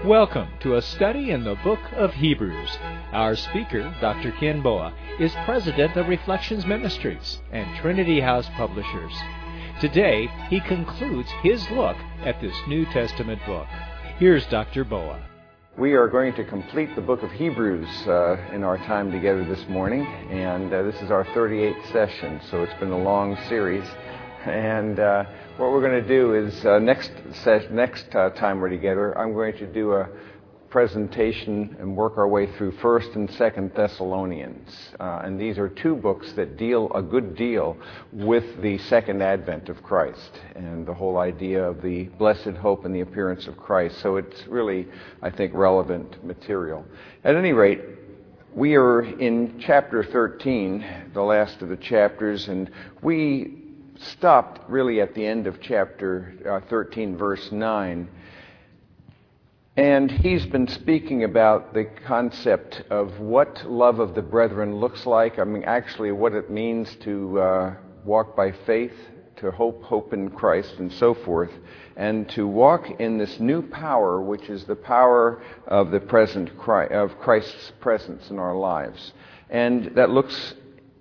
Welcome to a study in the book of Hebrews. Our speaker, Dr. Ken Boa, is president of Reflections Ministries and Trinity House Publishers. Today, he concludes his look at this New Testament book. Here's Dr. Boa. We are going to complete the book of Hebrews in our time together this morning, and this is our 38th session, so it's been a long series. And what we're going to do is next time we're together, I'm going to do a presentation and work our way through 1st and 2nd Thessalonians. And these are two books that deal a good deal with the second advent of Christ and the whole idea of the blessed hope and the appearance of Christ. So it's really, I think, relevant material. At any rate, we are in chapter 13, the last of the chapters, and we stopped really at the end of chapter 13, verse 9. And he's been speaking about the concept of what love of the brethren looks like. I mean, actually what it means to walk by faith, to hope in Christ, and so forth, and to walk in this new power, which is the power of the present of Christ's presence in our lives. And that looks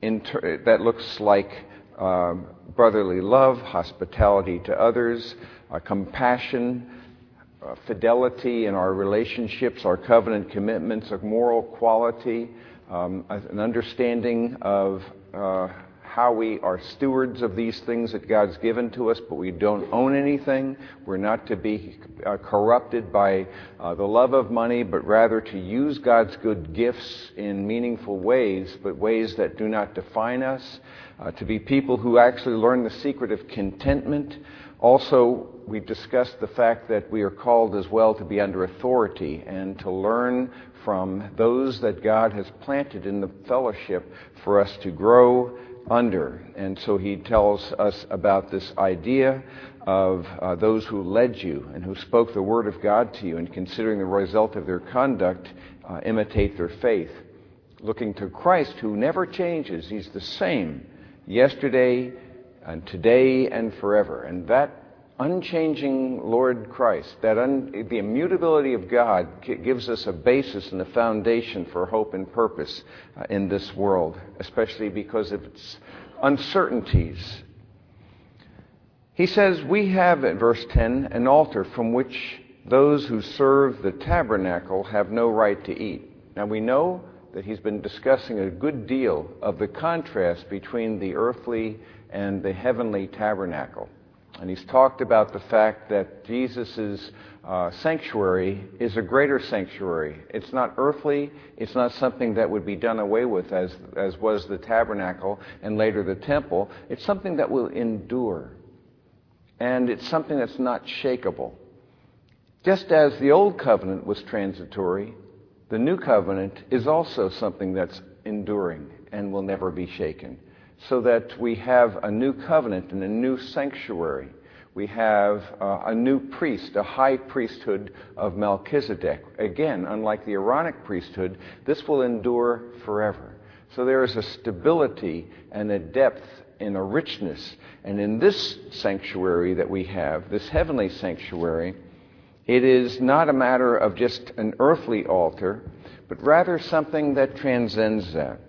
like brotherly love, hospitality to others, compassion, fidelity in our relationships, our covenant commitments, a moral quality, an understanding of how we are stewards of these things that God's given to us, but we don't own anything. We're not to be corrupted by the love of money, but rather to use God's good gifts in meaningful ways, but ways that do not define us. To be people who actually learn the secret of contentment. Also, we discussed the fact that we are called as well to be under authority and to learn from those that God has planted in the fellowship for us to grow under. And so he tells us about this idea of those who led you and who spoke the word of God to you, and considering the result of their conduct, imitate their faith. Looking to Christ, who never changes. He's the same yesterday and today and forever. And that unchanging Lord Christ, the immutability of God gives us a basis and a foundation for hope and purpose in this world, especially because of its uncertainties. He says, we have, at verse 10, an altar from which those who serve the tabernacle have no right to eat. Now we know that he's been discussing a good deal of the contrast between the earthly and the heavenly tabernacle. And he's talked about the fact that Jesus' sanctuary is a greater sanctuary. It's not earthly. It's not something that would be done away with as was the tabernacle and later the temple. It's something that will endure. And it's something that's not shakable. Just as the old covenant was transitory, the new covenant is also something that's enduring and will never be shaken. So that we have a new covenant and a new sanctuary. We have a new priest, a high priesthood of Melchizedek. Again, unlike the Aaronic priesthood, this will endure forever. So there is a stability and a depth and a richness. And in this sanctuary that we have, this heavenly sanctuary, it is not a matter of just an earthly altar, but rather something that transcends that.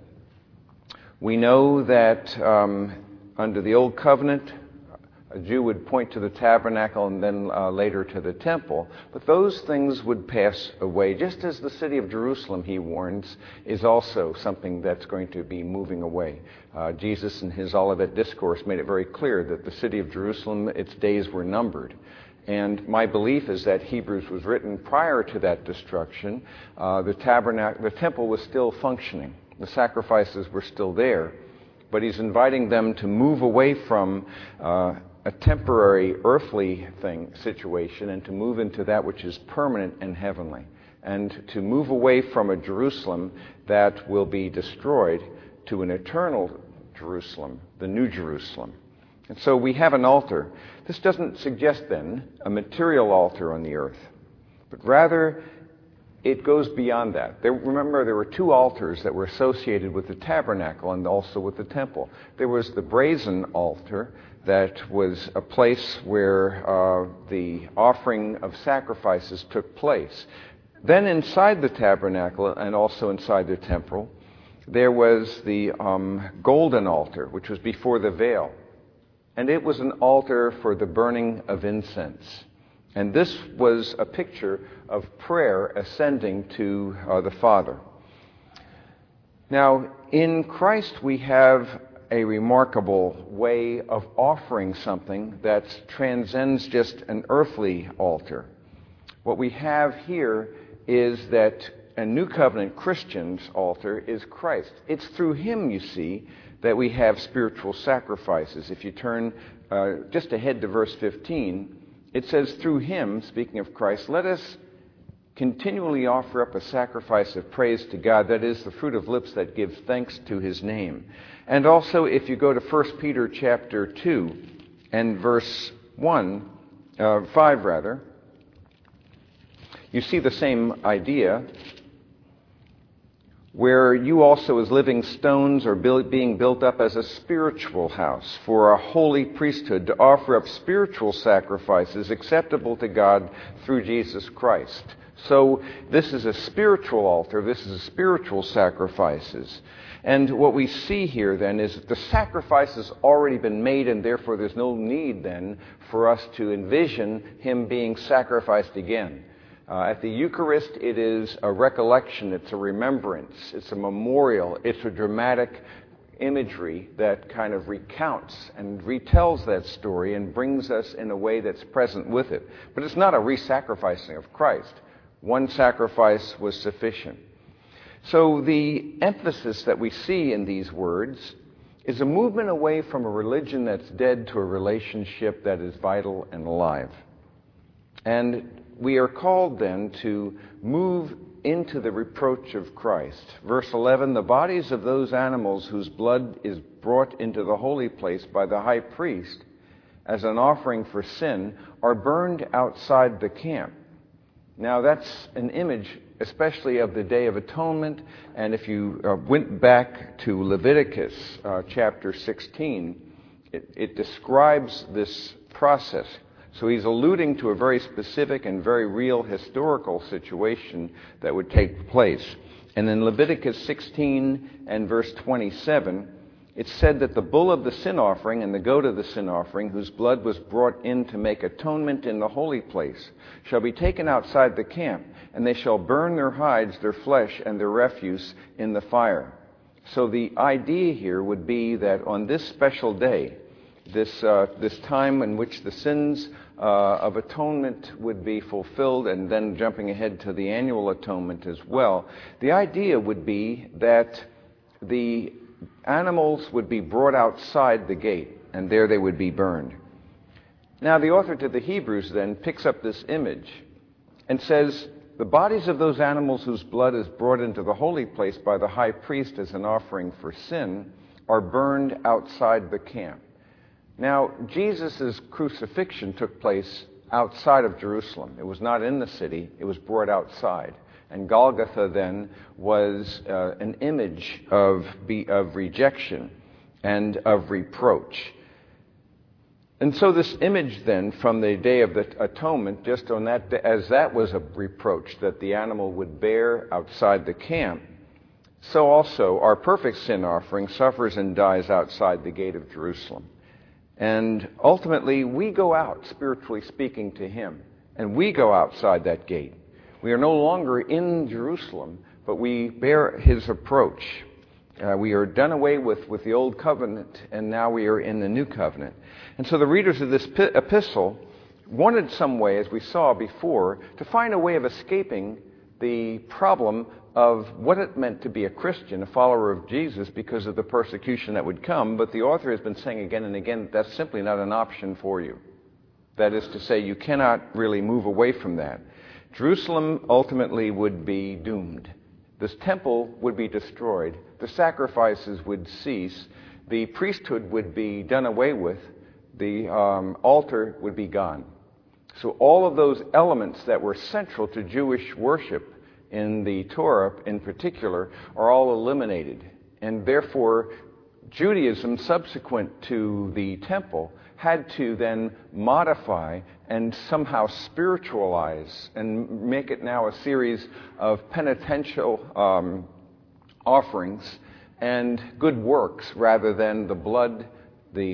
We know that under the Old Covenant, a Jew would point to the tabernacle and then later to the temple. But those things would pass away, just as the city of Jerusalem, he warns, is also something that's going to be moving away. Jesus in his Olivet Discourse made it very clear that the city of Jerusalem, its days were numbered. And my belief is that Hebrews was written prior to that destruction. The temple was still functioning. The sacrifices were still there, but he's inviting them to move away from a temporary earthly situation and to move into that which is permanent and heavenly, and to move away from a Jerusalem that will be destroyed to an eternal Jerusalem, the New Jerusalem. And so we have an altar. This doesn't suggest then a material altar on the earth, but rather it goes beyond that. Remember, there were two altars that were associated with the tabernacle and also with the temple. There was the brazen altar that was a place where the offering of sacrifices took place. Then inside the tabernacle and also inside the temple, there was the golden altar, which was before the veil. And it was an altar for the burning of incense. And this was a picture of prayer ascending to the Father. Now, in Christ we have a remarkable way of offering something that transcends just an earthly altar. What we have here is that a New Covenant Christian's altar is Christ. It's through Him, you see, that we have spiritual sacrifices. If you turn just ahead to verse 15, it says, through Him, speaking of Christ, let us continually offer up a sacrifice of praise to God, that is, the fruit of lips that give thanks to His name. And also, if you go to 1 Peter chapter 2 and verse 5, you see the same idea, where you also as living stones are being built up as a spiritual house for a holy priesthood to offer up spiritual sacrifices acceptable to God through Jesus Christ. So this is a spiritual altar. This is a spiritual sacrifices. And what we see here then is that the sacrifice has already been made, and therefore there's no need then for us to envision Him being sacrificed again. At the Eucharist, it is a recollection, it's a remembrance, it's a memorial, it's a dramatic imagery that kind of recounts and retells that story and brings us in a way that's present with it. But it's not a re-sacrificing of Christ. One sacrifice was sufficient. So the emphasis that we see in these words is a movement away from a religion that's dead to a relationship that is vital and alive. And we are called then to move into the reproach of Christ. Verse 11, the bodies of those animals whose blood is brought into the holy place by the high priest as an offering for sin are burned outside the camp. Now that's an image especially of the Day of Atonement, and if you went back to Leviticus chapter 16, it describes this process. So he's alluding to a very specific and very real historical situation that would take place. And in Leviticus 16 and verse 27, it said that the bull of the sin offering and the goat of the sin offering, whose blood was brought in to make atonement in the holy place, shall be taken outside the camp, and they shall burn their hides, their flesh, and their refuse in the fire. So the idea here would be that on this special day, this time in which the sins of atonement would be fulfilled, and then jumping ahead to the annual atonement as well, the idea would be that the animals would be brought outside the gate, and there they would be burned. Now the author to the Hebrews then picks up this image and says, the bodies of those animals whose blood is brought into the holy place by the high priest as an offering for sin are burned outside the camp. Now, Jesus' crucifixion took place outside of Jerusalem. It was not in the city. It was brought outside. And Golgotha then was an image of rejection and of reproach. And so this image then from the Day of the Atonement, just on that day, as that was a reproach that the animal would bear outside the camp, so also our perfect sin offering suffers and dies outside the gate of Jerusalem. And ultimately, we go out, spiritually speaking, to Him. And we go outside that gate. We are no longer in Jerusalem, but we bear His approach. We are done away with the old covenant, and now we are in the new covenant. And so the readers of this epistle wanted some way, as we saw before, to find a way of escaping the problem of what it meant to be a Christian, a follower of Jesus, because of the persecution that would come. But the author has been saying again and again, that's simply not an option for you. That is to say, you cannot really move away from that. Jerusalem ultimately would be doomed. This temple would be destroyed. The sacrifices would cease. The priesthood would be done away with. The altar would be gone. So all of those elements that were central to Jewish worship in the Torah in particular are all eliminated. And therefore, Judaism subsequent to the temple had to then modify and somehow spiritualize and make it now a series of penitential offerings and good works rather than the blood, the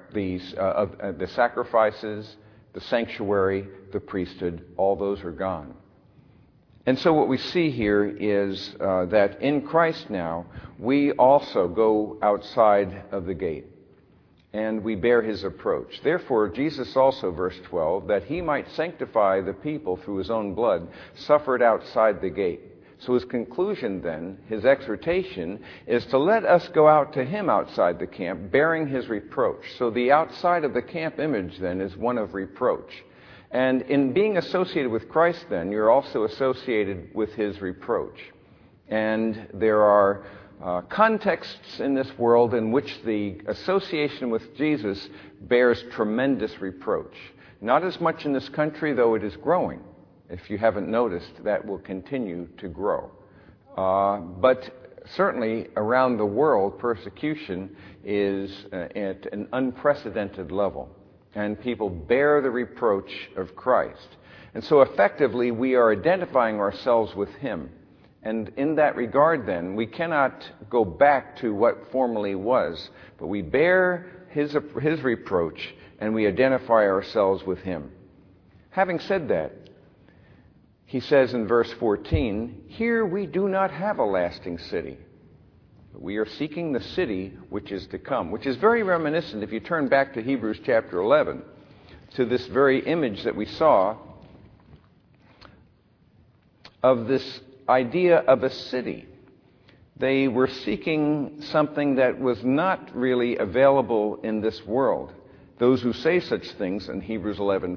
sacrifices, the sanctuary, the priesthood. All those are gone. And so what we see here is that in Christ now, we also go outside of the gate, and we bear his approach. Therefore, Jesus also, verse 12, that he might sanctify the people through his own blood, suffered outside the gate. So his conclusion then, his exhortation, is to let us go out to him outside the camp, bearing his reproach. So the outside of the camp image then is one of reproach. And in being associated with Christ then, you're also associated with his reproach. And there are contexts in this world in which the association with Jesus bears tremendous reproach. Not as much in this country, though it is growing. If you haven't noticed, that will continue to grow. But certainly around the world, persecution is at an unprecedented level. And people bear the reproach of Christ. And so effectively, we are identifying ourselves with him. And in that regard, then, we cannot go back to what formerly was, but we bear his reproach, and we identify ourselves with him. Having said that, he says in verse 14, here we do not have a lasting city. We are seeking the city which is to come, which is very reminiscent, if you turn back to Hebrews chapter 11, to this very image that we saw of this idea of a city. They were seeking something that was not really available in this world. Those who say such things in Hebrews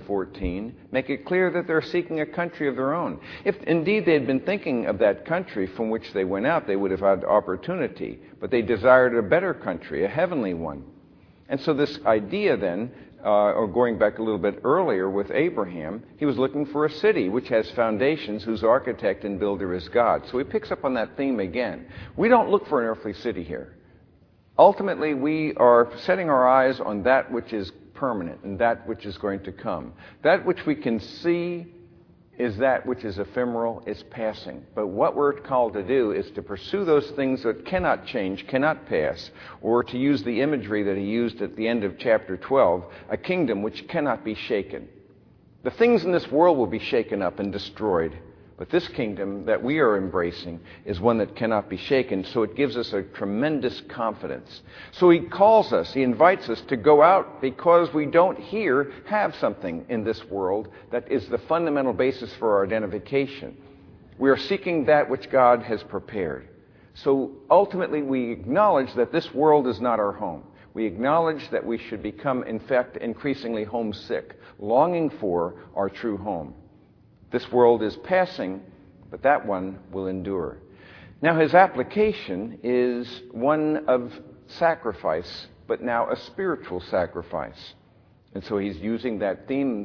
11:14 make it clear that they're seeking a country of their own. If indeed they had been thinking of that country from which they went out, they would have had opportunity. But they desired a better country, a heavenly one. And so this idea then, or going back a little bit earlier with Abraham, he was looking for a city which has foundations, whose architect and builder is God. So he picks up on that theme again. We don't look for an earthly city here. Ultimately, we are setting our eyes on that which is permanent and that which is going to come. That which we can see is that which is ephemeral, is passing. But what we're called to do is to pursue those things that cannot change, cannot pass, or to use the imagery that he used at the end of chapter 12, a kingdom which cannot be shaken. The things in this world will be shaken up and destroyed. But this kingdom that we are embracing is one that cannot be shaken, so it gives us a tremendous confidence. So he calls us, he invites us to go out because we don't here have something in this world that is the fundamental basis for our identification. We are seeking that which God has prepared. So ultimately we acknowledge that this world is not our home. We acknowledge that we should become, in fact, increasingly homesick, longing for our true home. This world is passing, but that one will endure. Now his application is one of sacrifice, but now a spiritual sacrifice. And so he's using that theme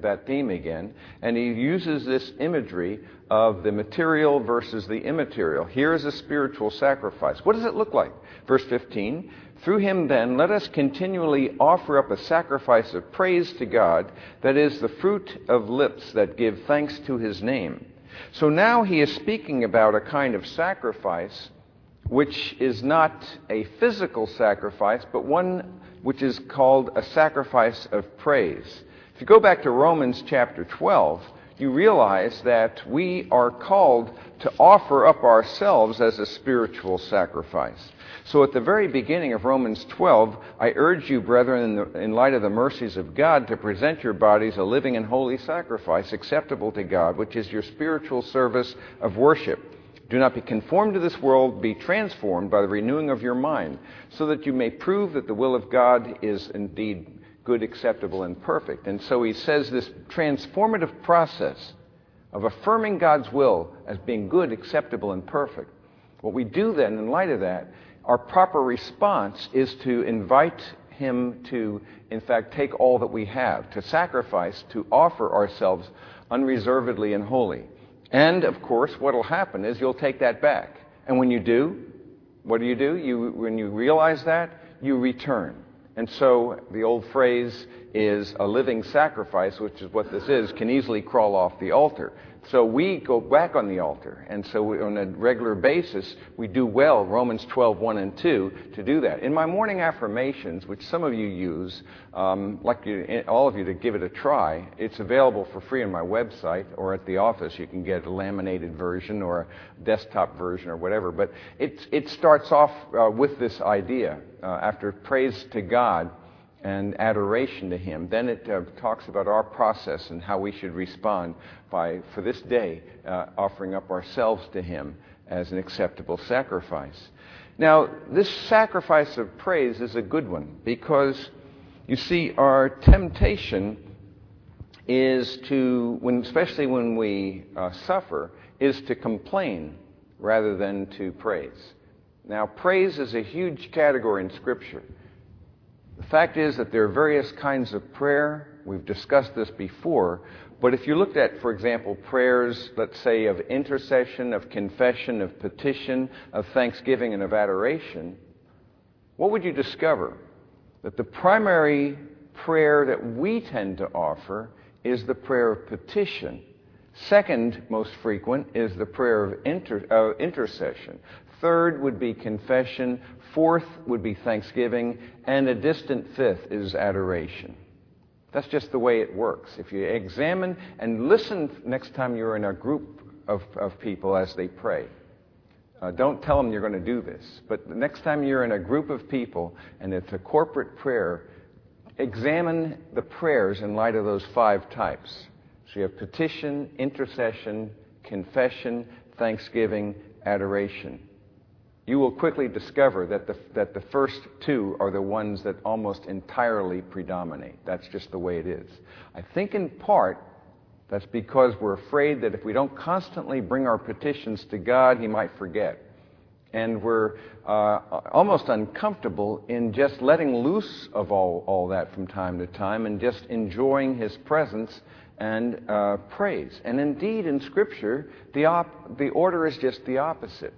again, and he uses this imagery of the material versus the immaterial. Here is a spiritual sacrifice. What does it look like? Verse 15, through him then let us continually offer up a sacrifice of praise to God, that is the fruit of lips that give thanks to his name. So now he is speaking about a kind of sacrifice which is not a physical sacrifice, but one which is called a sacrifice of praise. If you go back to Romans chapter 12, you realize that we are called to offer up ourselves as a spiritual sacrifice. So at the very beginning of Romans 12, I urge you, brethren, in light of the mercies of God, to present your bodies a living and holy sacrifice acceptable to God, which is your spiritual service of worship. Do not be conformed to this world, be transformed by the renewing of your mind, so that you may prove that the will of God is indeed good, acceptable, and perfect. And so he says this transformative process of affirming God's will as being good, acceptable, and perfect. What we do then, in light of that, our proper response is to invite him to, in fact, take all that we have, to sacrifice, to offer ourselves unreservedly and wholly. And, of course, what will happen is you'll take that back. And when you do, what do? When you realize that, you return. And so the old phrase is a living sacrifice, which is what this is, can easily crawl off the altar. So we go back on the altar. And so on a regular basis, we do well, Romans 12:1 and 2, to do that. In my morning affirmations, which some of you use, all of you to give it a try, it's available for free on my website, or at the office you can get a laminated version or a desktop version or whatever. But it starts off with this idea. After praise to God and adoration to Him, then it talks about our process and how we should respond by, for this day, offering up ourselves to Him as an acceptable sacrifice. Now, this sacrifice of praise is a good one because, you see, our temptation is to, especially when we suffer, is to complain rather than to praise. Now, praise is a huge category in Scripture. The fact is that there are various kinds of prayer. We've discussed this before. But if you looked at, for example, prayers, let's say, of intercession, of confession, of petition, of thanksgiving, and of adoration, what would you discover? That the primary prayer that we tend to offer is the prayer of petition. Second most frequent is the prayer of intercession. Third would be confession. Fourth would be thanksgiving. And a distant fifth is adoration. That's just the way it works. If you examine and listen next time you're in a group of people as they pray, don't tell them you're going to do this. But the next time you're in a group of people and it's a corporate prayer, examine the prayers in light of those 5 types. So you have petition, intercession, confession, thanksgiving, adoration. You will quickly discover that the first 2 are the ones that almost entirely predominate. That's just the way it is. I think in part that's because we're afraid that if we don't constantly bring our petitions to God, He might forget. And we're almost uncomfortable in just letting loose of all that from time to time and just enjoying His presence and praise. And indeed, in Scripture, the order is just the opposite.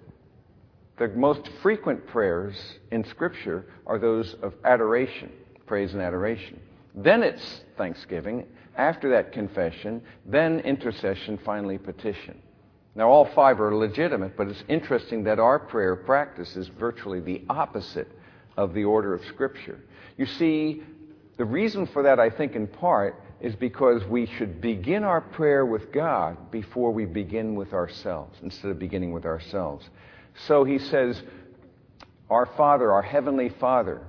The most frequent prayers in Scripture are those of adoration, praise and adoration. Then it's thanksgiving, after that confession, then intercession, finally petition. Now all 5 are legitimate, but it's interesting that our prayer practice is virtually the opposite of the order of Scripture. You see, the reason for that, I think in part, is because we should begin our prayer with God before we begin with ourselves, instead of beginning with ourselves. So He says, our Father, our Heavenly Father,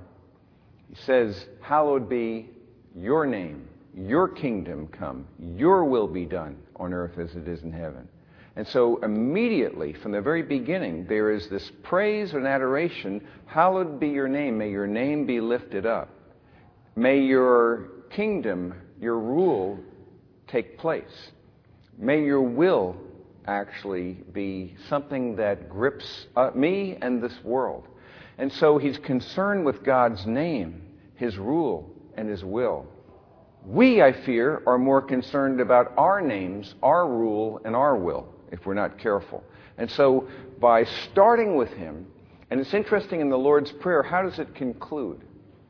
He says, hallowed be your name, your kingdom come, your will be done on earth as it is in heaven. And so immediately, from the very beginning, there is this praise and adoration. Hallowed be your name. May your name be lifted up. May your kingdom, your rule, take place. May your will actually be something that grips me and this world. And so He's concerned with God's name, His rule, and His will. We, I fear, are more concerned about our names, our rule, and our will, if we're not careful. And so by starting with Him, and it's interesting in the Lord's Prayer, how does it conclude?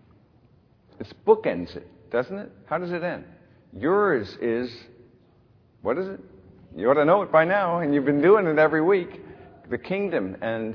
It bookends it, doesn't it? How does it end? Yours is, what is it? You ought to know it by now, and you've been doing it every week. The kingdom and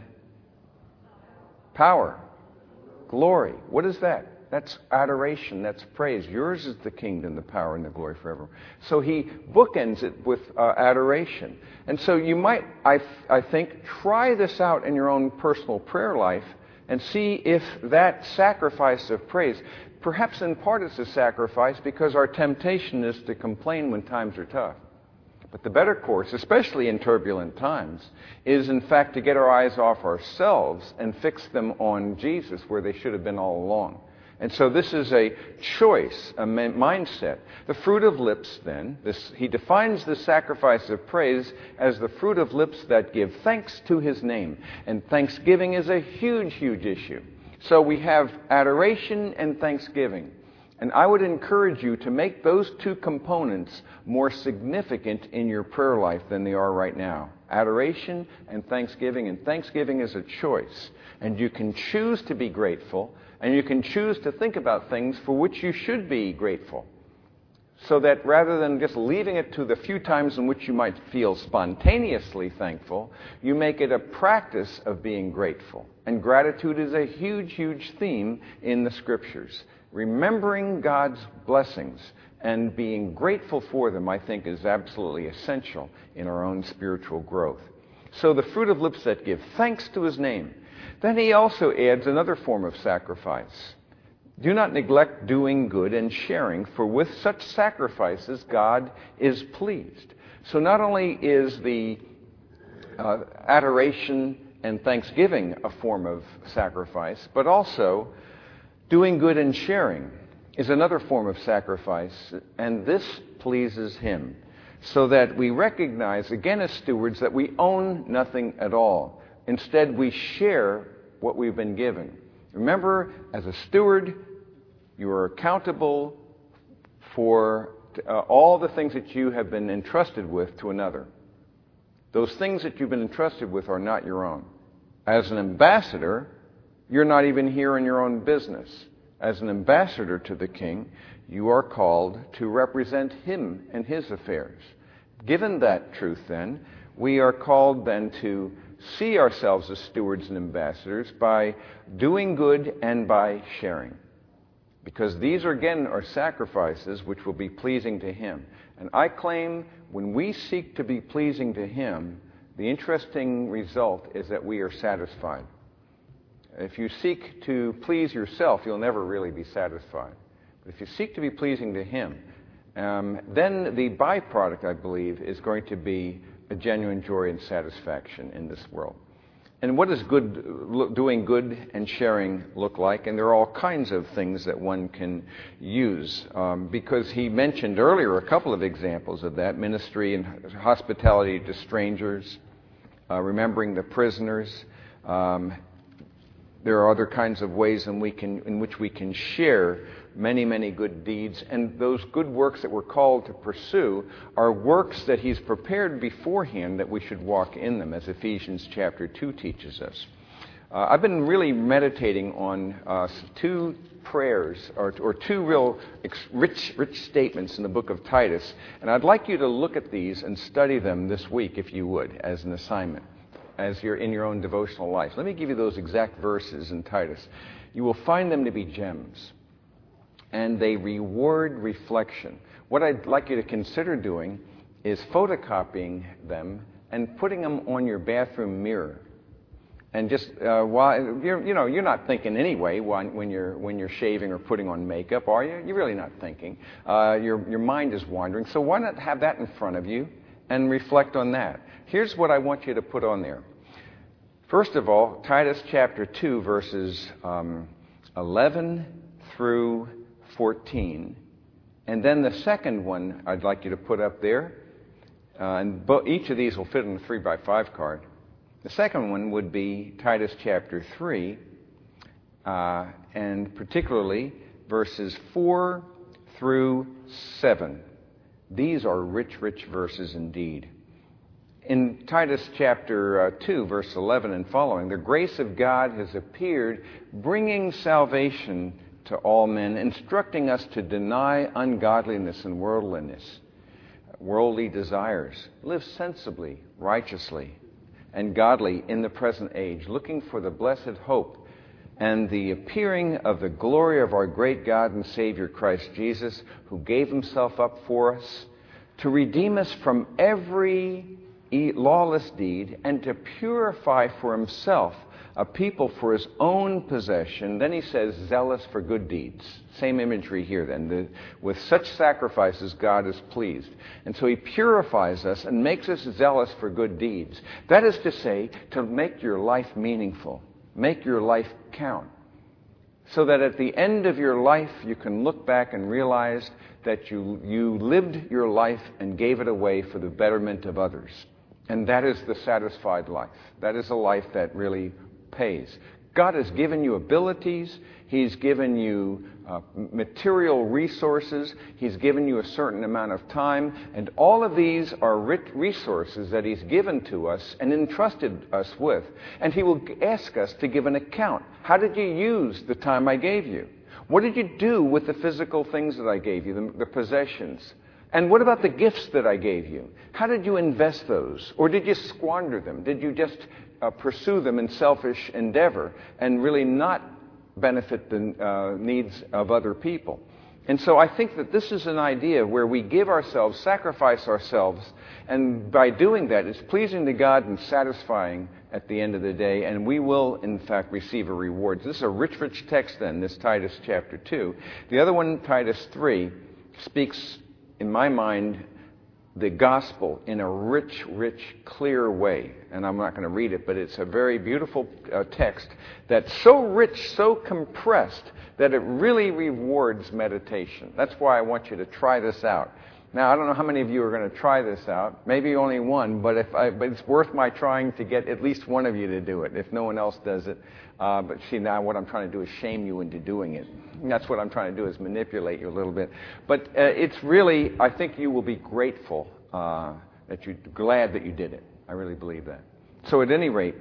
power, glory. What is that? That's adoration. That's praise. Yours is the kingdom, the power, and the glory forever. So He bookends it with adoration. And so you might, I think, try this out in your own personal prayer life and see if that sacrifice of praise, perhaps in part it's a sacrifice because our temptation is to complain when times are tough. But the better course, especially in turbulent times, is in fact to get our eyes off ourselves and fix them on Jesus where they should have been all along. And so this is a choice, a mindset. The fruit of lips, then, He defines the sacrifice of praise as the fruit of lips that give thanks to His name. And thanksgiving is a huge, huge issue. So we have adoration and thanksgiving. And I would encourage you to make those two components more significant in your prayer life than they are right now. Adoration and thanksgiving. And thanksgiving is a choice. And you can choose to be grateful, and you can choose to think about things for which you should be grateful. So that rather than just leaving it to the few times in which you might feel spontaneously thankful, you make it a practice of being grateful. And gratitude is a huge, huge theme in the Scriptures. Remembering God's blessings and being grateful for them, I think, is absolutely essential in our own spiritual growth. So the fruit of lips that give thanks to His name. Then He also adds another form of sacrifice. Do not neglect doing good and sharing, for with such sacrifices God is pleased. So not only is the adoration and thanksgiving a form of sacrifice, but also doing good and sharing is another form of sacrifice, and this pleases Him. So that we recognize, again as stewards, that we own nothing at all. Instead, we share what we've been given. Remember, as a steward, you are accountable for all the things that you have been entrusted with to another. Those things that you've been entrusted with are not your own. As an ambassador, you're not even here in your own business. As an ambassador to the King, you are called to represent Him and His affairs. Given that truth, then, we are called then to see ourselves as stewards and ambassadors by doing good and by sharing. Because these, again, are sacrifices which will be pleasing to Him. And I claim when we seek to be pleasing to Him, the interesting result is that we are satisfied. If you seek to please yourself, you'll never really be satisfied. But if you seek to be pleasing to Him, then the byproduct, I believe, is going to be a genuine joy and satisfaction in this world. And what does doing good and sharing look like? And there are all kinds of things that one can use. Because he mentioned earlier a couple of examples of that: ministry and hospitality to strangers, remembering the prisoners. There are other kinds of ways in which we can share many, many good deeds. And those good works that we're called to pursue are works that He's prepared beforehand that we should walk in them, as Ephesians chapter 2 teaches us. I've been really meditating on two prayers, or two real rich statements in the book of Titus. And I'd like you to look at these and study them this week, if you would, as an assignment, as you're in your own devotional life. Let me give you those exact verses in Titus. You will find them to be gems. And they reward reflection. What I'd like you to consider doing is photocopying them and putting them on your bathroom mirror. And just while you're not thinking anyway when you're shaving or putting on makeup, are you? You're really not thinking. Your mind is wandering. So why not have that in front of you and reflect on that? Here's what I want you to put on there. First of all, Titus chapter 2, verses 11 through 14. And then the second one I'd like you to put up there. And each of these will fit in a 3x5 card. The second one would be Titus chapter 3, and particularly verses 4 through 7. These are rich, rich verses indeed. In Titus chapter 2, verse 11 and following, the grace of God has appeared, bringing salvation to all men, instructing us to deny ungodliness and worldliness, worldly desires, live sensibly, righteously, and godly in the present age, looking for the blessed hope and the appearing of the glory of our great God and Savior Christ Jesus, who gave Himself up for us to redeem us from every lawless deed and to purify for Himself a people for His own possession. Then he says, zealous for good deeds. Same imagery here then. With such sacrifices, God is pleased. And so He purifies us and makes us zealous for good deeds. That is to say, to make your life meaningful. Make your life count. So that at the end of your life, you can look back and realize that you lived your life and gave it away for the betterment of others. And that is the satisfied life. That is a life that really pays. God has given you abilities. He's given you material resources. He's given you a certain amount of time. And all of these are resources that He's given to us and entrusted us with. And He will ask us to give an account. How did you use the time I gave you? What did you do with the physical things that I gave you, the possessions? And what about the gifts that I gave you? How did you invest those? Or did you squander them? Did you just pursue them in selfish endeavor and really not benefit the needs of other people? And so I think that this is an idea where we give ourselves, sacrifice ourselves, and by doing that, it's pleasing to God and satisfying at the end of the day, and we will, in fact, receive a reward. This is a rich, rich text then, this Titus chapter 2. The other one, Titus 3, speaks, in my mind, the gospel in a rich, rich, clear way. And I'm not going to read it, but it's a very beautiful text that's so rich, so compressed, that it really rewards meditation. That's why I want you to try this out. Now, I don't know how many of you are going to try this out. Maybe only one, but it's worth my trying to get at least one of you to do it, if no one else does it. But see, now what I'm trying to do is shame you into doing it. And that's what I'm trying to do, is manipulate you a little bit. But it's really, I think you will be grateful that you're glad that you did it. I really believe that. So at any rate,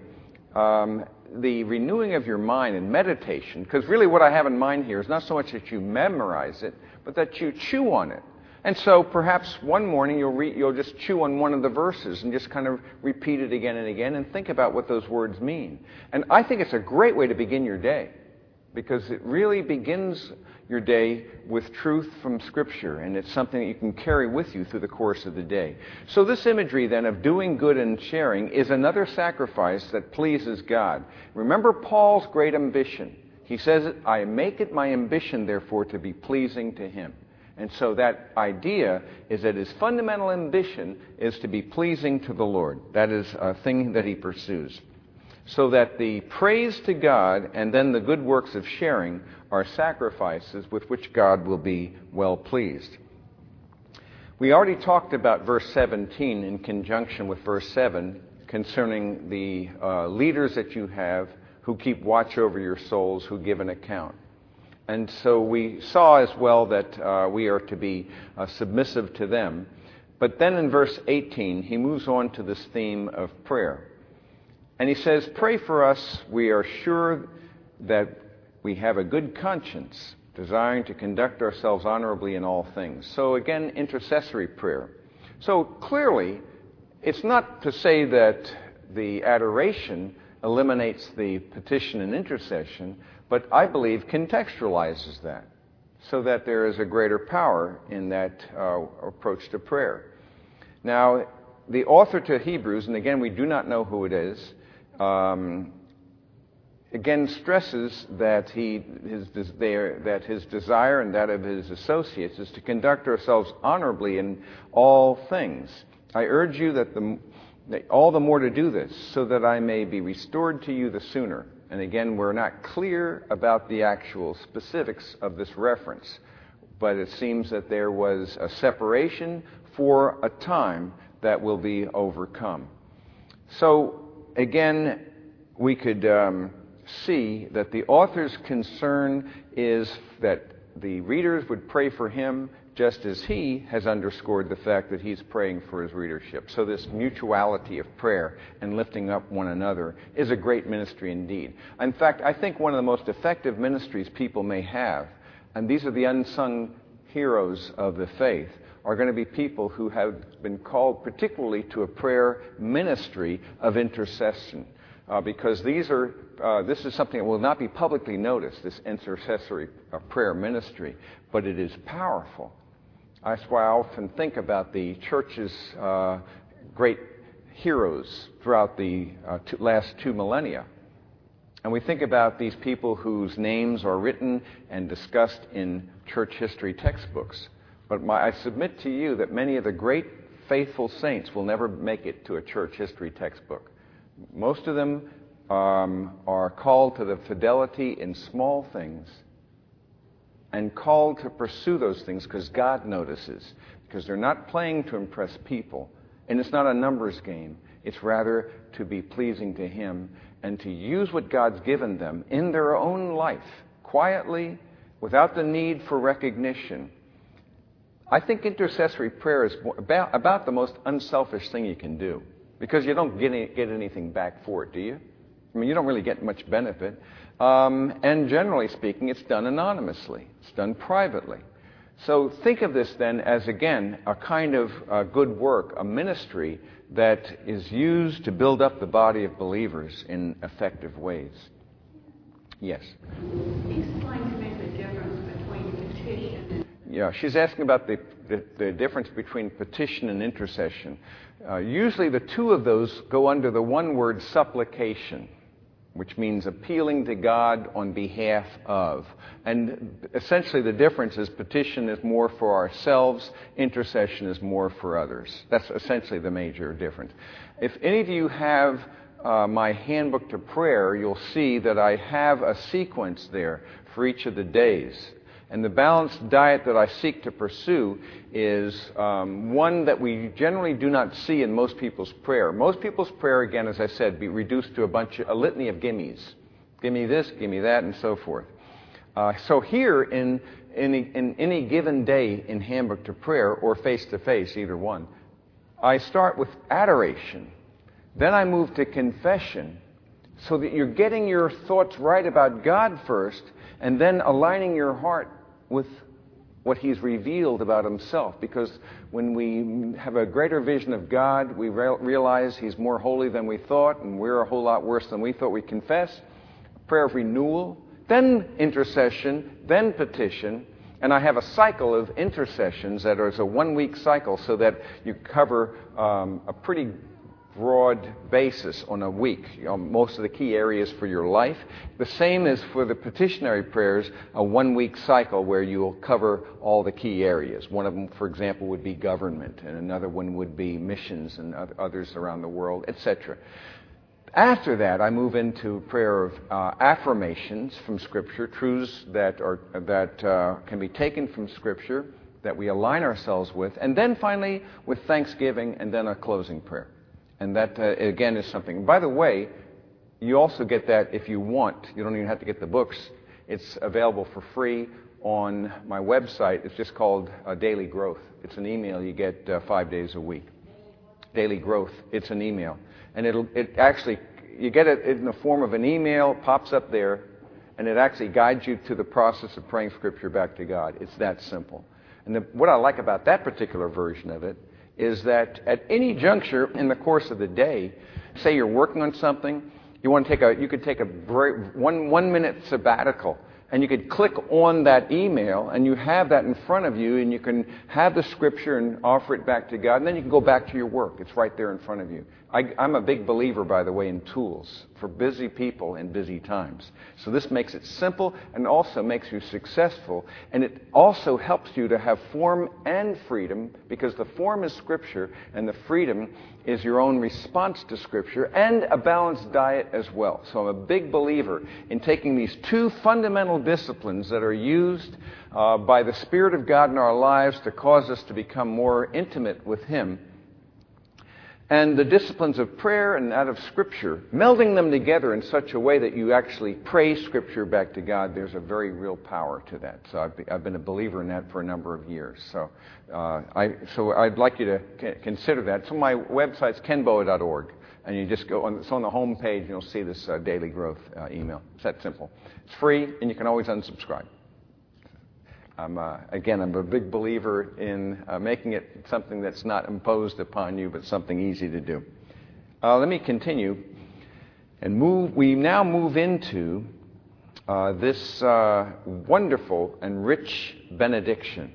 the renewing of your mind and meditation, because really what I have in mind here is not so much that you memorize it, but that you chew on it. And so perhaps one morning you'll just chew on one of the verses and just kind of repeat it again and again and think about what those words mean. And I think it's a great way to begin your day, because it really begins your day with truth from Scripture, and it's something that you can carry with you through the course of the day. So this imagery then of doing good and sharing is another sacrifice that pleases God. Remember Paul's great ambition. He says, I make it my ambition, therefore, to be pleasing to Him. And so that idea is that his fundamental ambition is to be pleasing to the Lord. That is a thing that he pursues. So that the praise to God and then the good works of sharing are sacrifices with which God will be well pleased. We already talked about verse 17 in conjunction with verse 7 concerning the leaders that you have who keep watch over your souls, who give an account. And so we saw as well that we are to be submissive to them. But then in verse 18, he moves on to this theme of prayer. And he says, pray for us. We are sure that we have a good conscience, desiring to conduct ourselves honorably in all things. So again, intercessory prayer. So clearly, it's not to say that the adoration eliminates the petition and intercession, but I believe contextualizes that so that there is a greater power in that approach to prayer. Now, the author to Hebrews, and again, we do not know who it is, again stresses that his desire and that of his associates is to conduct ourselves honorably in all things. I urge you that all the more to do this, so that I may be restored to you the sooner. And again, we're not clear about the actual specifics of this reference, but it seems that there was a separation for a time that will be overcome. So again, we could see that the author's concern is that the readers would pray for him just as he has underscored the fact that he's praying for his readership. So this mutuality of prayer and lifting up one another is a great ministry indeed. In fact, I think one of the most effective ministries people may have, and these are the unsung heroes of the faith, are going to be people who have been called particularly to a prayer ministry of intercession. Because this is something that will not be publicly noticed, this intercessory prayer ministry, but it is powerful. That's why I often think about the church's great heroes throughout the last 2 millennia. And we think about these people whose names are written and discussed in church history textbooks. But I submit to you that many of the great faithful saints will never make it to a church history textbook. Most of them are called to the fidelity in small things and called to pursue those things because God notices, because they're not playing to impress people, and it's not a numbers game. It's rather to be pleasing to Him and to use what God's given them in their own life, quietly, without the need for recognition. I think intercessory prayer is about the most unselfish thing you can do, because you don't get anything back for it, do you? I mean, you don't really get much benefit. And generally speaking, it's done anonymously. It's done privately. So think of this then as, again, a kind of good work, a ministry that is used to build up the body of believers in effective ways. Yes? Explain to me the difference between petition and... Yeah, she's asking about the difference between petition and intercession. Usually the two of those go under the one word supplication, which means appealing to God on behalf of. And essentially the difference is petition is more for ourselves, intercession is more for others. That's essentially the major difference. If any of you have my handbook to prayer, you'll see that I have a sequence there for each of the days. And the balanced diet that I seek to pursue is one that we generally do not see in most people's prayer. Most people's prayer, again, as I said, be reduced to a litany of gimmes. Give me this, give me that, and so forth. So here, in any given day in Handbook to Prayer, or face-to-face, either one, I start with adoration. Then I move to confession, so that you're getting your thoughts right about God first, and then aligning your heart with what He's revealed about Himself. Because when we have a greater vision of God, we realize He's more holy than we thought, and we're a whole lot worse than we thought. We confess, prayer of renewal, then intercession, then petition. And I have a cycle of intercessions that is a one-week cycle, so that you cover a pretty broad basis on a week, most of the key areas for your life. The same as for the petitionary prayers, a one-week cycle where you'll cover all the key areas. One of them, for example, would be government, and another one would be missions and others around the world, etc. After that, I move into prayer of affirmations from Scripture, truths that can be taken from Scripture, that we align ourselves with, and then finally with thanksgiving, and then a closing prayer. And that, again, is something. By the way, you also get that if you want. You don't even have to get the books. It's available for free on my website. It's just called Daily Growth. It's an email you get 5 days a week. Daily Growth. It's an email. And you get it in the form of an email, pops up there, and it actually guides you to the process of praying Scripture back to God. It's that simple. And what I like about that particular version of it is that at any juncture in the course of the day, say you're working on something, you could take a break, one minute sabbatical, and you could click on that email, and you have that in front of you, and you can have the Scripture and offer it back to God, and then you can go back to your work. It's right there in front of you. I'm a big believer, by the way, in tools for busy people in busy times. So this makes it simple and also makes you successful. And it also helps you to have form and freedom, because the form is Scripture and the freedom is your own response to Scripture, and a balanced diet as well. So I'm a big believer in taking these two fundamental disciplines that are used by the Spirit of God in our lives to cause us to become more intimate with Him, and the disciplines of prayer and that of Scripture, melding them together in such a way that you actually pray Scripture back to God. There's a very real power to that. So I've been a believer in that for a number of years. So I'd like you to consider that. So my website's kenboa.org, and you just go on. It's on the home page, and you'll see this Daily Growth email. It's that simple. It's free, and you can always unsubscribe. I'm a big believer in making it something that's not imposed upon you, but something easy to do. Let me continue and we now move into this wonderful and rich benediction.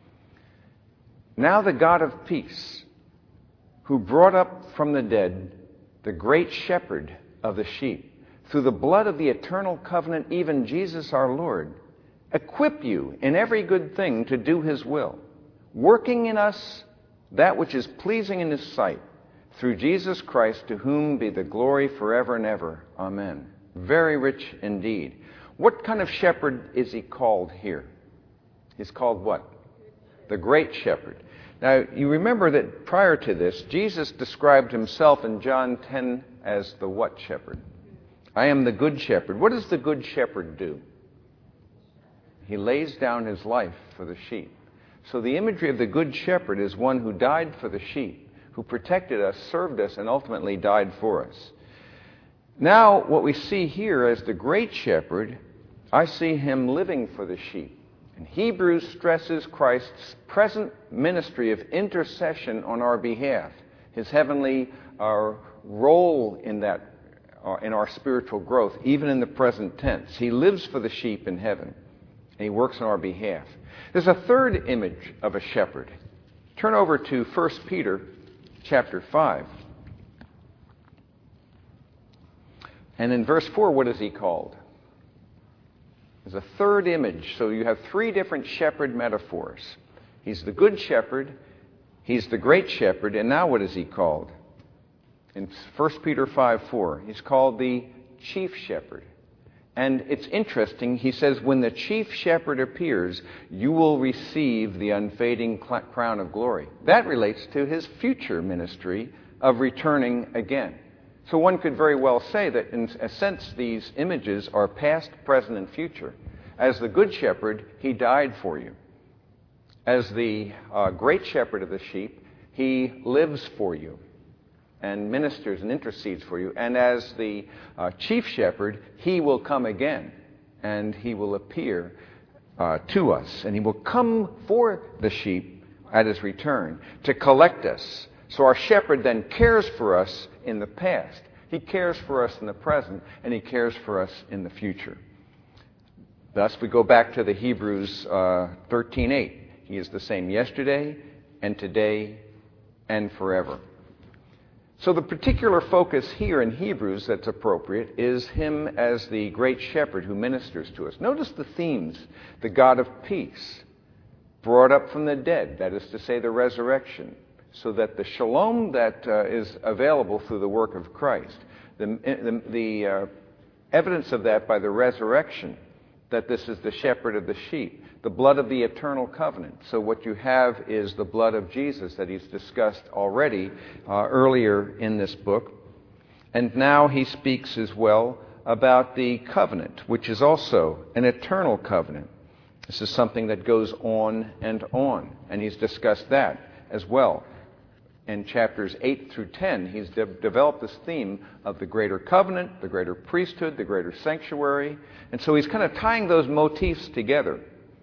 Now the God of peace, who brought up from the dead the great shepherd of the sheep, through the blood of the eternal covenant, even Jesus our Lord, equip you in every good thing to do His will, working in us that which is pleasing in His sight, through Jesus Christ, to whom be the glory forever and ever. Amen. Very rich indeed. What kind of shepherd is He called here? He's called what? The Great Shepherd. Now, you remember that prior to this, Jesus described Himself in John 10 as the what shepherd? I am the good shepherd. What does the good shepherd do? He lays down his life for the sheep. So the imagery of the good shepherd is one who died for the sheep, who protected us, served us, and ultimately died for us. Now, what we see here as the great shepherd, I see him living for the sheep. And Hebrews stresses Christ's present ministry of intercession on our behalf, his heavenly role in that, in our spiritual growth, even in the present tense. He lives for the sheep in heaven, and he works on our behalf. There's a third image of a shepherd. Turn over to 1 Peter chapter 5. And in verse 4, what is he called? There's a third image. So you have three different shepherd metaphors. He's the good shepherd, he's the great shepherd, and now what is he called? In 1 Peter 5:4, he's called the chief shepherd. And it's interesting, he says, when the chief shepherd appears, you will receive the unfading crown of glory. That relates to his future ministry of returning again. So one could very well say that, in a sense, these images are past, present, and future. As the good shepherd, he died for you. As the great shepherd of the sheep, he lives for you and ministers and intercedes for you. And as the chief shepherd, he will come again, and he will appear to us. And he will come for the sheep at his return to collect us. So our shepherd then cares for us in the past. He cares for us in the present, and he cares for us in the future. Thus, we go back to the Hebrews 13:8. He is the same yesterday and today and forever. So the particular focus here in Hebrews that's appropriate is him as the great shepherd who ministers to us. Notice the themes. The God of peace, brought up from the dead, that is to say the resurrection, so that the shalom that is available through the work of Christ, the evidence of that by the resurrection, that this is the shepherd of the sheep, the blood of the eternal covenant. So what you have is the blood of Jesus that he's discussed already earlier in this book. And now he speaks as well about the covenant, which is also an eternal covenant. This is something that goes on, and he's discussed that as well. In chapters 8 through 10, he's developed this theme of the greater covenant, the greater priesthood, the greater sanctuary. And so he's kind of tying those motifs together.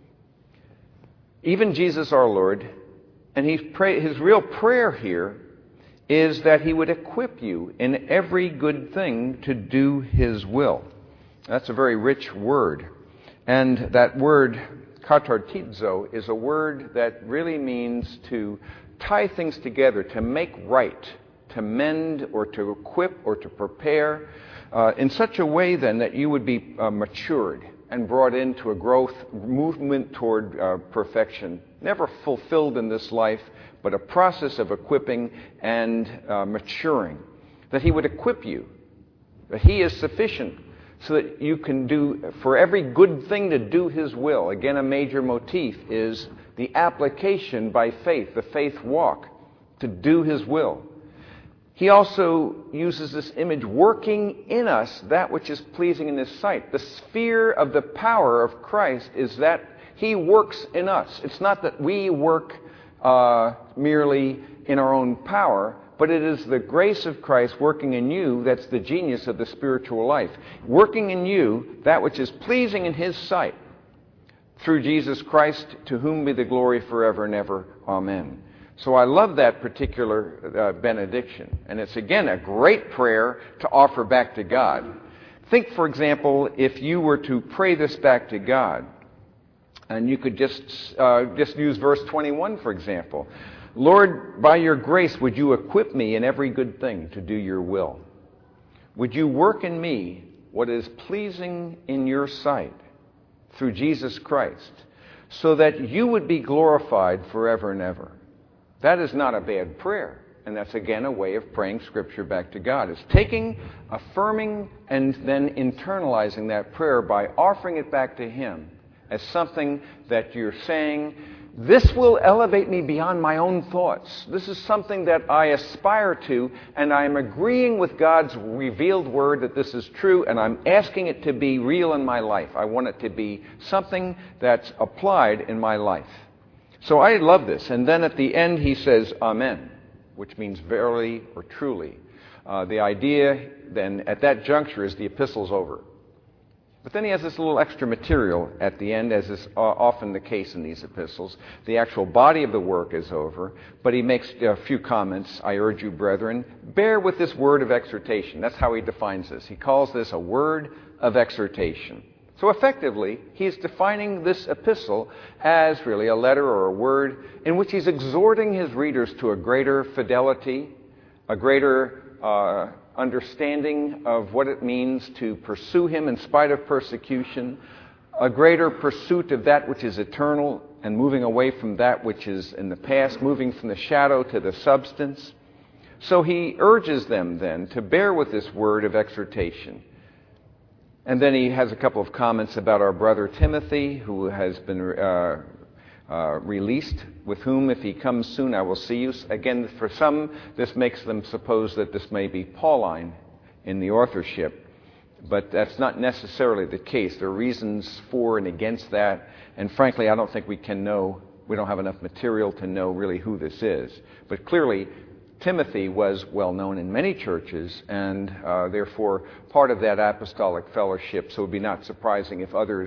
Even Jesus our Lord, and his real prayer here is that he would equip you in every good thing to do his will. That's a very rich word. And that word, katartizo, is a word that really means to tie things together, to make right, to mend or to equip or to prepare in such a way then that you would be matured and brought into a growth movement toward perfection, never fulfilled in this life, but a process of equipping and maturing. That he would equip you, that he is sufficient so that you can do, for every good thing to do his will. Again, a major motif is the application by faith, the faith walk, to do his will. He also uses this image, working in us that which is pleasing in his sight. The sphere of the power of Christ is that he works in us. It's not that we work merely in our own power, but it is the grace of Christ working in you that's the genius of the spiritual life. Working in you that which is pleasing in his sight. Through Jesus Christ, to whom be the glory forever and ever. Amen. So I love that particular benediction. And it's, again, a great prayer to offer back to God. Think, for example, if you were to pray this back to God, and you could just use verse 21, for example. Lord, by your grace, would you equip me in every good thing to do your will? Would you work in me what is pleasing in your sight through Jesus Christ, so that you would be glorified forever and ever? That is not a bad prayer. And that's, again, a way of praying Scripture back to God. It's taking, affirming, and then internalizing that prayer by offering it back to him as something that you're saying, This will elevate me beyond my own thoughts. This is something that I aspire to, and I'm agreeing with God's revealed word that this is true, and I'm asking it to be real in my life. I want it to be something that's applied in my life. So I love this. And then at the end he says, Amen, which means verily or truly. The idea then at that juncture is the epistle's over. But then he has this little extra material at the end, as is often the case in these epistles. The actual body of the work is over, but he makes a few comments. I urge you, brethren, bear with this word of exhortation. That's how he defines this. He calls this a word of exhortation. So effectively, he's defining this epistle as really a letter or a word in which he's exhorting his readers to a greater fidelity, a greater understanding of what it means to pursue him in spite of persecution, a greater pursuit of that which is eternal and moving away from that which is in the past, moving from the shadow to the substance. So he urges them then to bear with this word of exhortation. And then he has a couple of comments about our brother Timothy, who has been released, with whom, if he comes soon, I will see you. Again, for some, this makes them suppose that this may be Pauline in the authorship, but that's not necessarily the case. There are reasons for and against that, and frankly, I don't think we can know. We don't have enough material to know really who this is. But clearly, Timothy was well known in many churches, and therefore part of that apostolic fellowship, so it would be not surprising if others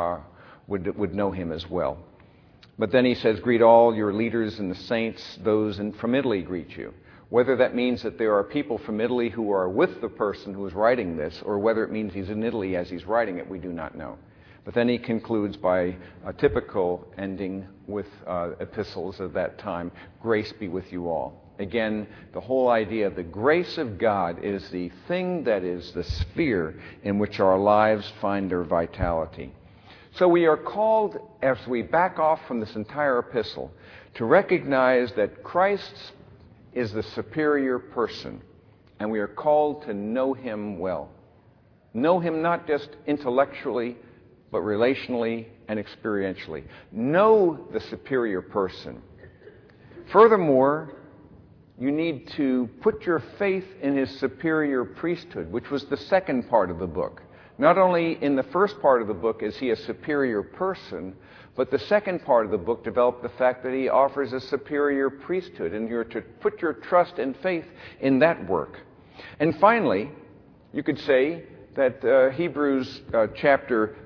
would know him as well. But then he says, greet all your leaders and the saints, those from Italy greet you. Whether that means that there are people from Italy who are with the person who is writing this, or whether it means he's in Italy as he's writing it, we do not know. But then he concludes by a typical ending with epistles of that time, grace be with you all. Again, the whole idea of the grace of God is the thing that is the sphere in which our lives find their vitality. So we are called, as we back off from this entire epistle, to recognize that Christ is the superior person, and we are called to know him well. Know him not just intellectually, but relationally and experientially. Know the superior person. Furthermore, you need to put your faith in his superior priesthood, which was the second part of the book. Not only in the first part of the book is he a superior person, but the second part of the book developed the fact that he offers a superior priesthood, and you're to put your trust and faith in that work. And finally, you could say that Hebrews chapter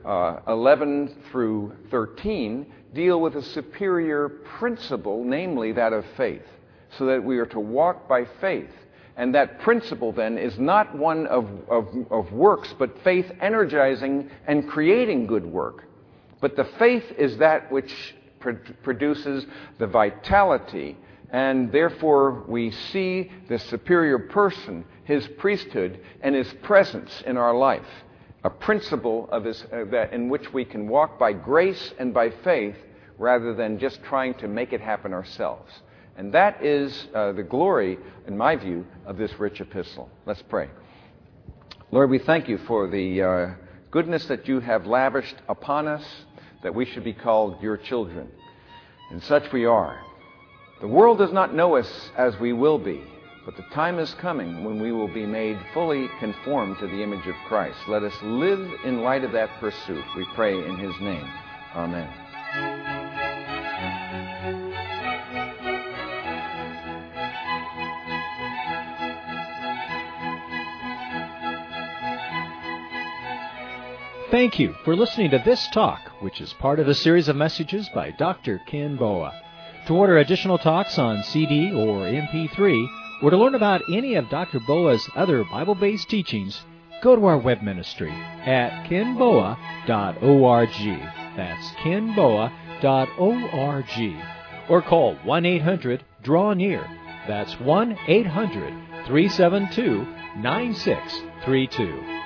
11 through 13 deal with a superior principle, namely that of faith, so that we are to walk by faith. And that principle, then, is not one of works, but faith energizing and creating good work. But the faith is that which produces the vitality, and therefore we see the superior person, his priesthood, and his presence in our life. A principle of that in which we can walk by grace and by faith rather than just trying to make it happen ourselves. And that is the glory, in my view, of this rich epistle. Let's pray. Lord, we thank you for the goodness that you have lavished upon us, that we should be called your children. And such we are. The world does not know us as we will be, but the time is coming when we will be made fully conformed to the image of Christ. Let us live in light of that pursuit, we pray in his name. Amen. Thank you for listening to this talk, which is part of a series of messages by Dr. Ken Boa. To order additional talks on CD or MP3, or to learn about any of Dr. Boa's other Bible-based teachings, go to our web ministry at kenboa.org. That's kenboa.org. Or call 1-800-DRAW-NEAR. That's 1-800-372-9632.